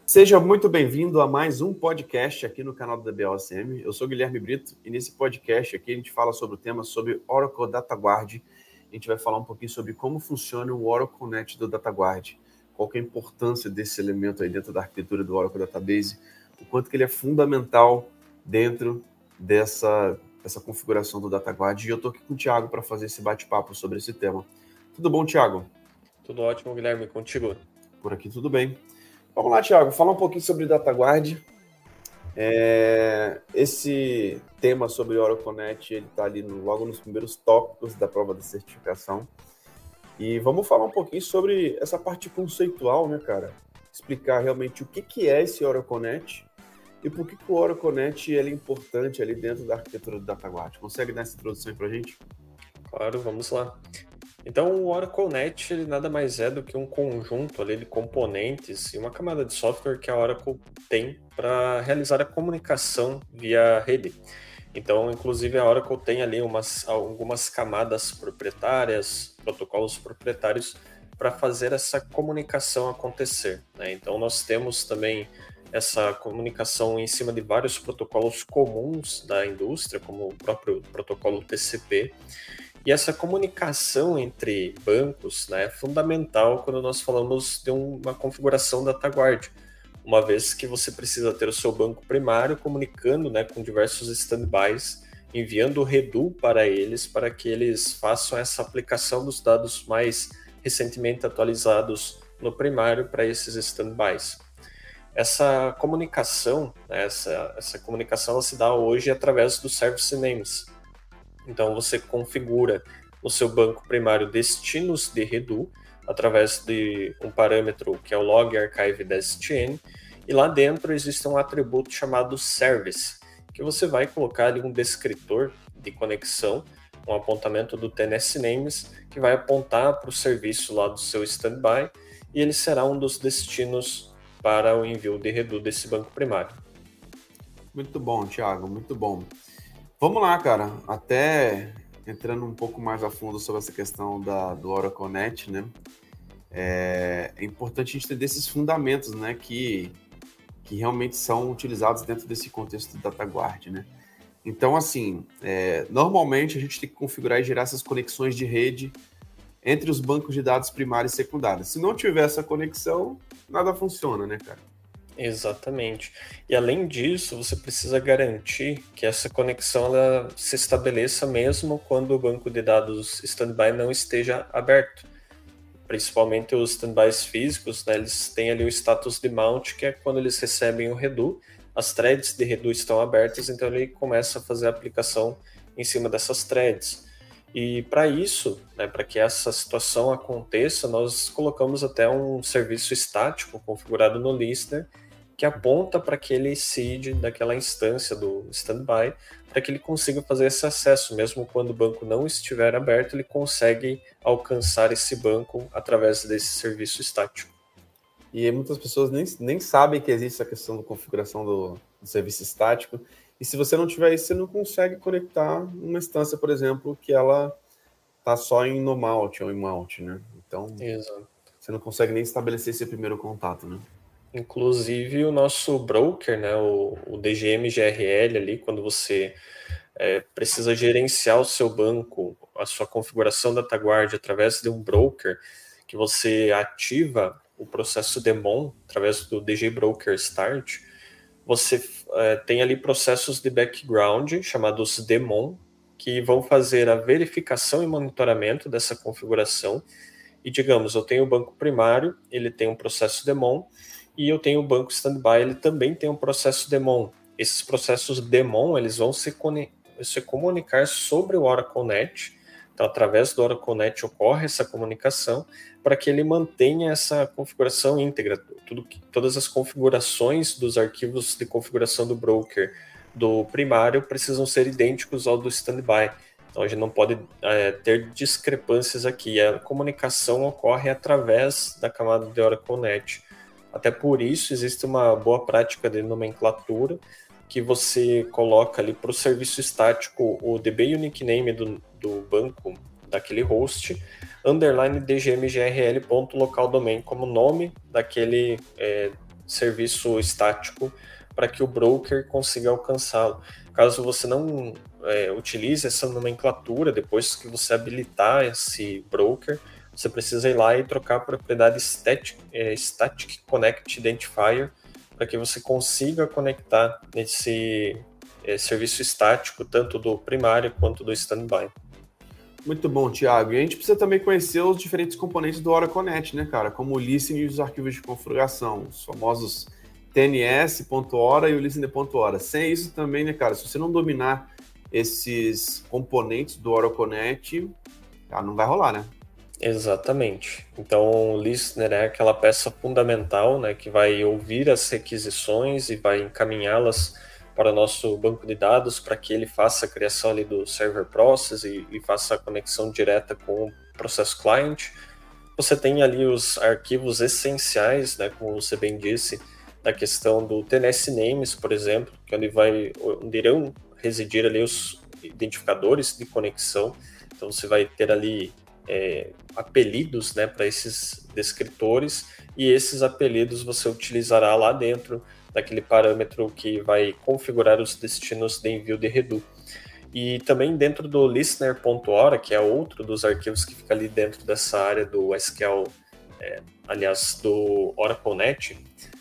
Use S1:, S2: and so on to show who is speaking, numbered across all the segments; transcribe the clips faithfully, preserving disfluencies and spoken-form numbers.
S1: Seja muito bem-vindo a mais um podcast aqui no canal do D B O C M. Eu sou Guilherme Brito e nesse podcast aqui a gente fala sobre o tema sobre Oracle DataGuard. A gente vai falar um pouquinho sobre como funciona o Oracle Connect do DataGuard, qual que é a importância desse elemento aí dentro da arquitetura do Oracle Database, o quanto que ele é fundamental dentro dessa, dessa configuração do DataGuard. E eu estou aqui com o Thiago para fazer esse bate-papo sobre esse tema. Tudo bom, Thiago?
S2: Tudo ótimo, Guilherme. Contigo?
S1: Por aqui tudo bem. Vamos lá, Thiago, falar um pouquinho sobre DataGuard. É, esse tema sobre Oracle Connect, ele está ali no, logo nos primeiros tópicos da prova da certificação. E vamos falar um pouquinho sobre essa parte conceitual, né, cara? Explicar realmente o que, que é esse Oracle Connect e por que, que o Oracle Connect ele é importante ali dentro da arquitetura do DataGuard. Consegue dar essa introdução aí pra gente?
S2: Claro, vamos lá. Então, o Oracle Net ele nada mais é do que um conjunto ali de componentes e uma camada de software que a Oracle tem para realizar a comunicação via rede. Então, inclusive, a Oracle tem ali umas, algumas camadas proprietárias, protocolos proprietários para fazer essa comunicação acontecer, né? Então, nós temos também essa comunicação em cima de vários protocolos comuns da indústria, como o próprio protocolo T C P. E essa comunicação entre bancos, né, é fundamental quando nós falamos de uma configuração da DataGuard, uma vez que você precisa ter o seu banco primário comunicando, né, com diversos standbys, enviando o Redo para eles, para que eles façam essa aplicação dos dados mais recentemente atualizados no primário para esses standbys. Essa comunicação, né, essa, essa comunicação ela se dá hoje através dos service names. Então, você configura no seu banco primário destinos de Redo através de um parâmetro que é o log archive dstn, e lá dentro existe um atributo chamado service, que você vai colocar ali um descritor de conexão, um apontamento do T N S names, que vai apontar para o serviço lá do seu standby, e ele será um dos destinos para o envio de Redo desse banco primário.
S1: Muito bom, Thiago, muito bom. Vamos lá, cara, até entrando um pouco mais a fundo sobre essa questão da, do Oracle Connect, né? É, é importante a gente entender esses fundamentos, né, que, que realmente são utilizados dentro desse contexto do DataGuard, né? Então, assim, é, normalmente a gente tem que configurar e gerar essas conexões de rede entre os bancos de dados primários e secundários. Se não tiver essa conexão, nada funciona, né, cara?
S2: Exatamente. E além disso, você precisa garantir que essa conexão ela se estabeleça mesmo quando o banco de dados standby não esteja aberto. Principalmente os standbys físicos, né, eles têm ali o status de mount, que é quando eles recebem o Redo, as threads de Redo estão abertas, então ele começa a fazer a aplicação em cima dessas threads. E para isso, né, para que essa situação aconteça, nós colocamos até um serviço estático configurado no listener, que aponta para aquele seed daquela instância do standby, para que ele consiga fazer esse acesso, mesmo quando o banco não estiver aberto, ele consegue alcançar esse banco através desse serviço estático.
S1: E muitas pessoas nem, nem sabem que existe essa questão da configuração do, do serviço estático, e se você não tiver isso, você não consegue conectar uma instância, por exemplo, que ela está só em no mount ou em mount, né? Então,
S2: Exato.
S1: Você não consegue nem estabelecer esse primeiro contato, né?
S2: Inclusive o nosso broker, né, o, o D G M G R L ali, quando você é, precisa gerenciar o seu banco, a sua configuração da DataGuard através de um broker, que você ativa o processo daemon através do D G Broker Start, você é, tem ali processos de background chamados daemon, que vão fazer a verificação e monitoramento dessa configuração. E digamos, eu tenho o banco primário, ele tem um processo daemon, e eu tenho o banco standby, ele também tem um processo daemon. Esses processos daemon, eles vão se, se comunicar sobre o Oracle Net. Então, através do Oracle Net ocorre essa comunicação para que ele mantenha essa configuração íntegra. Tudo, todas as configurações dos arquivos de configuração do broker do primário precisam ser idênticos ao do standby. Então, a gente não pode é, ter discrepâncias aqui. A comunicação ocorre através da camada de Oracle Net. Até por isso, existe uma boa prática de nomenclatura que você coloca ali para o serviço estático o D B Unique Name do, do banco daquele host, underline dgmgrl.localdomain como nome daquele, é, serviço estático para que o broker consiga alcançá-lo. Caso você não é, utilize essa nomenclatura, depois que você habilitar esse broker, você precisa ir lá e trocar a propriedade Static, é, Static Connect Identifier para que você consiga conectar nesse é, serviço estático, tanto do primário quanto do standby.
S1: Muito bom, Thiago. E a gente precisa também conhecer os diferentes componentes do Oracle Connect, né, cara? Como o listening e os arquivos de configuração, os famosos T N S.hora e o listener.hora. Sem isso também, né, cara? Se você não dominar esses componentes do Oracle Connect, ah, não vai rolar, né?
S2: Exatamente. Então, o listener é aquela peça fundamental, né, que vai ouvir as requisições e vai encaminhá-las para o nosso banco de dados, para que ele faça a criação ali do server process e, e faça a conexão direta com o processo client. Você tem ali os arquivos essenciais, né, como você bem disse, da questão do T N S names, por exemplo, que onde, vai, onde irão residir ali os identificadores de conexão. Então você vai ter ali é, apelidos, né, para esses descritores, e esses apelidos você utilizará lá dentro daquele parâmetro que vai configurar os destinos de envio de redo. E também dentro do listener.hora, que é outro dos arquivos que fica ali dentro dessa área do S Q L, é, aliás, do Oracle Net,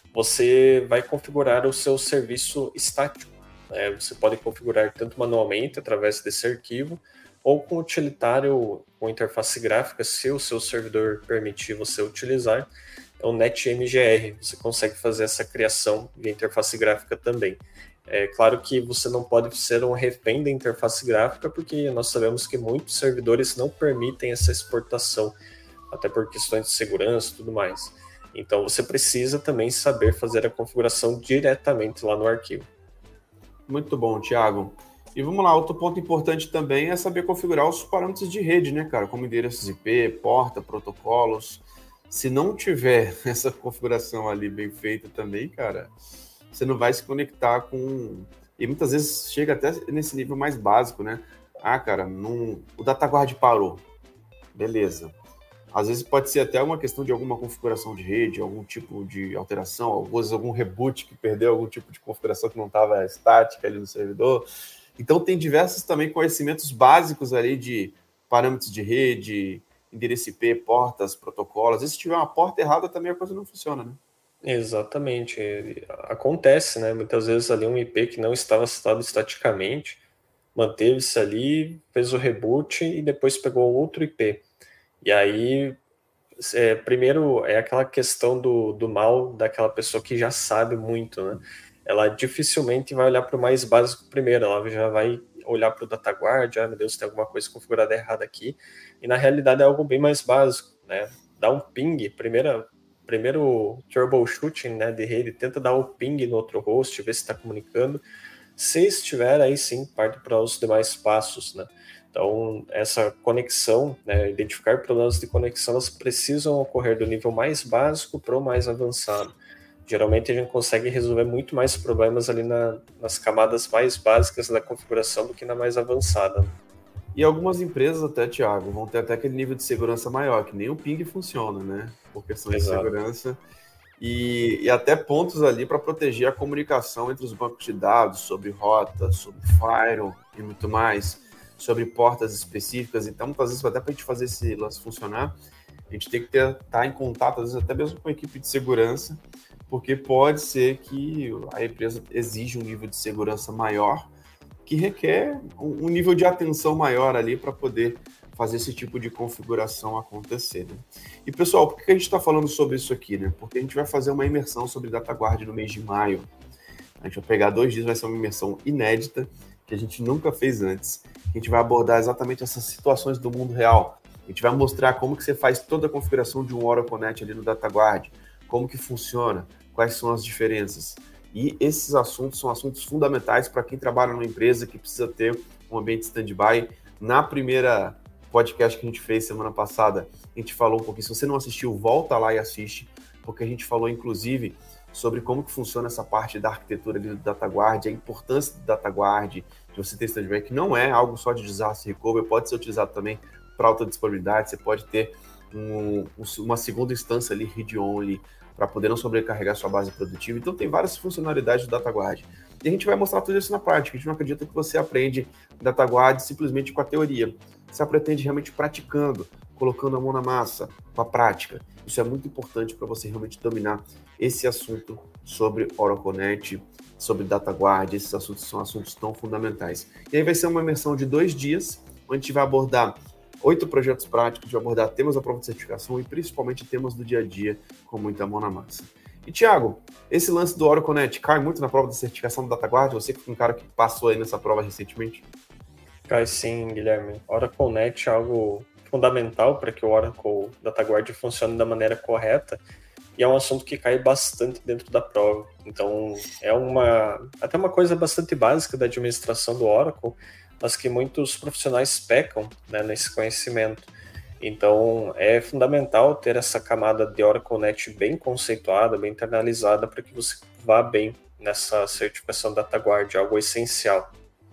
S2: você vai configurar o seu serviço estático. Né? Você pode configurar tanto manualmente, através desse arquivo, ou com utilitário, com interface gráfica, se o seu servidor permitir você utilizar. Então, NetMGR, você consegue fazer essa criação de interface gráfica também. É claro que você não pode ser um refém da interface gráfica, porque nós sabemos que muitos servidores não permitem essa exportação, até por questões de segurança e tudo mais. Então, você precisa também saber fazer a configuração diretamente lá no arquivo.
S1: Muito bom, Thiago. E vamos lá, outro ponto importante também é saber configurar os parâmetros de rede, né, cara? Como endereços I P, porta, protocolos. Se não tiver essa configuração ali bem feita também, cara, você não vai se conectar com... E muitas vezes chega até nesse nível mais básico, né? Ah, cara, não... o DataGuard parou. Beleza. Às vezes pode ser até uma questão de alguma configuração de rede, algum tipo de alteração, às vezes algum reboot que perdeu algum tipo de configuração que não estava estática ali no servidor. Então tem diversos também conhecimentos básicos ali de parâmetros de rede, endereço I P, portas, protocolos. E se tiver uma porta errada, também a coisa não funciona, né?
S2: Exatamente. Acontece, né? Muitas vezes ali um I P que não estava citado estaticamente, manteve-se ali, fez o reboot e depois pegou outro I P. E aí, é, primeiro, é aquela questão do, do mal daquela pessoa que já sabe muito, né? Ela dificilmente vai olhar para o mais básico primeiro, ela já vai olhar para o DataGuard, ah, meu Deus, tem alguma coisa configurada errada aqui, e na realidade é algo bem mais básico, né? Dá um ping, primeira, primeiro troubleshooting, né, de rede, tenta dar um ping no outro host, ver se está comunicando. Se estiver, aí sim, parte para os demais passos, né? Então, essa conexão, né, identificar problemas de conexão, elas precisam ocorrer do nível mais básico para o mais avançado. Geralmente a gente consegue resolver muito mais problemas ali na, nas camadas mais básicas da configuração do que na mais avançada.
S1: E algumas empresas até, Thiago, vão ter até aquele nível de segurança maior, que nem o ping funciona, né? Por questão Exato. de segurança. E, e até pontos ali para proteger a comunicação entre os bancos de dados, sobre rota, sobre firewall e muito mais, sobre portas específicas. Então, muitas vezes, até para a gente fazer esse lance funcionar, a gente tem que ter, estar em contato, às vezes até mesmo com a equipe de segurança, porque pode ser que a empresa exija um nível de segurança maior, que requer um nível de atenção maior ali para poder fazer esse tipo de configuração acontecer. Né? E, pessoal, por que a gente está falando sobre isso aqui? Né? Porque a gente vai fazer uma imersão sobre DataGuard no mês de maio. A gente vai pegar dois dias, vai ser uma imersão inédita, que a gente nunca fez antes. A gente vai abordar exatamente essas situações do mundo real. A gente vai mostrar como que você faz toda a configuração de um Oracle Net ali no DataGuard, como que funciona, quais são as diferenças. E esses assuntos são assuntos fundamentais para quem trabalha numa empresa que precisa ter um ambiente stand-by. Na primeira podcast que a gente fez semana passada, a gente falou um pouquinho. Se você não assistiu, volta lá e assiste, porque a gente falou, inclusive, sobre como que funciona essa parte da arquitetura ali do DataGuard, a importância do DataGuard, de você ter stand-by, que não é algo só de disaster recovery, pode ser utilizado também para alta disponibilidade, você pode ter um, uma segunda instância ali, read-only, para poder não sobrecarregar sua base produtiva. Então tem várias funcionalidades do DataGuard. E a gente vai mostrar tudo isso na prática. A gente não acredita que você aprende DataGuard simplesmente com a teoria. Você aprende realmente praticando, colocando a mão na massa, com a prática. Isso é muito importante para você realmente dominar esse assunto sobre OracleNet, sobre DataGuard. Esses assuntos são assuntos tão fundamentais. E aí vai ser uma imersão de dois dias, onde a gente vai abordar oito projetos práticos, vai abordar temas da prova de certificação e principalmente temas do dia a dia, com muita mão na massa. E, Thiago, esse lance do OracleNet cai muito na prova de certificação do DataGuard? Você que é um cara que passou aí nessa prova recentemente?
S2: Cai sim, Guilherme. OracleNet é algo fundamental para que o Oracle DataGuard funcione da maneira correta e é um assunto que cai bastante dentro da prova. Então, é uma até uma coisa bastante básica da administração do Oracle, mas que muitos profissionais pecam, né, nesse conhecimento. Então, é fundamental ter essa camada de OracleNet bem conceituada, bem internalizada, para que você vá bem nessa certificação DataGuard, algo essencial.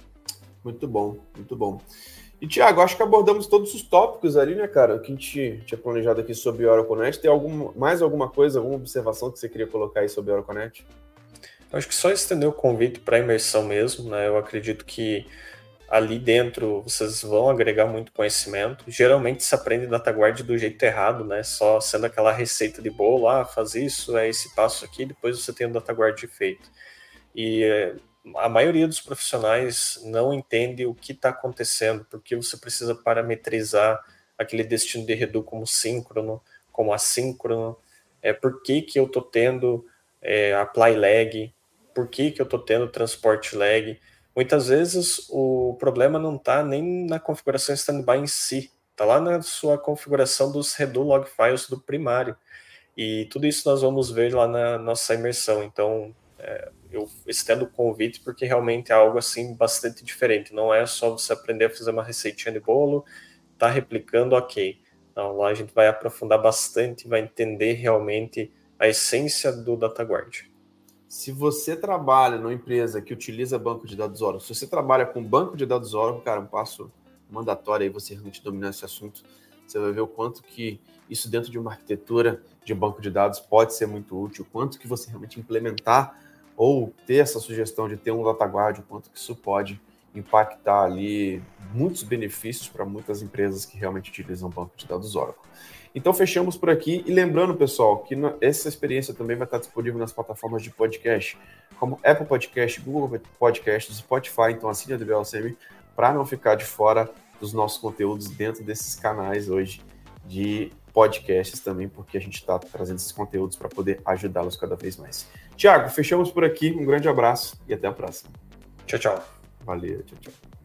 S1: Muito bom, muito bom. E, Thiago, acho que abordamos todos os tópicos ali, né, cara? O que a gente tinha planejado aqui sobre OracleNet. Tem algum, mais alguma coisa, alguma observação que você queria colocar aí sobre OracleNet?
S2: Eu acho que só estender o convite para a imersão mesmo, né? Eu acredito que ali dentro vocês vão agregar muito conhecimento. Geralmente se aprende DataGuard do jeito errado, né? Só sendo aquela receita de bolo, ah, faz isso, é esse passo aqui, depois você tem o DataGuard feito. E a maioria dos profissionais não entende o que está acontecendo, porque você precisa parametrizar aquele destino de redo como síncrono, como assíncrono, é, por que, que eu estou tendo é, apply lag, por que, que eu estou tendo transport lag. Muitas vezes o problema não está nem na configuração standby em si, está lá na sua configuração dos redo log files do primário. E tudo isso nós vamos ver lá na nossa imersão. Então, é, eu estendo o convite porque realmente é algo assim bastante diferente. Não é só você aprender a fazer uma receitinha de bolo, tá replicando, ok. Não, lá a gente vai aprofundar bastante, vai entender realmente a essência do DataGuard.
S1: Se você trabalha numa empresa que utiliza banco de dados Oracle, se você trabalha com banco de dados Oracle, cara, um passo mandatório aí você realmente dominar esse assunto, você vai ver o quanto que isso dentro de uma arquitetura de banco de dados pode ser muito útil, o quanto que você realmente implementar ou ter essa sugestão de ter um DataGuard, o quanto que isso pode impactar ali muitos benefícios para muitas empresas que realmente utilizam banco de dados Oracle. Então, fechamos por aqui. E lembrando, pessoal, que essa experiência também vai estar disponível nas plataformas de podcast, como Apple Podcast, Google Podcast, Spotify. Então, assine a D B L C M para não ficar de fora dos nossos conteúdos dentro desses canais hoje de podcasts também, porque a gente está trazendo esses conteúdos para poder ajudá-los cada vez mais. Thiago, fechamos por aqui. Um grande abraço e até a próxima.
S2: Tchau, tchau.
S1: Valeu, tchau, tchau.